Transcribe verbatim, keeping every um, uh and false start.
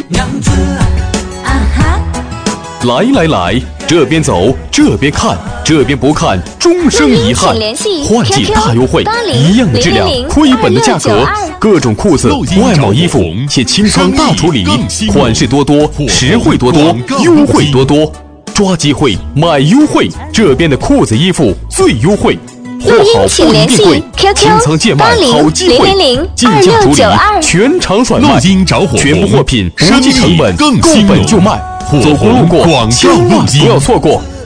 娘子啊哈！ 来来来，这边走，这边看，这边不看，终生遗憾。换季大优惠，一样的质量，亏本的价格，各种裤子、外贸衣服，且清仓大处理，款式多多，实惠多多，优惠多多。抓机会，买优惠，这边的裤子衣服最优惠。货好不一定贵，清仓贱卖好机会，进价处理，全场甩卖，全部货品不计成本，购本就卖。走过路过，千万不要错过。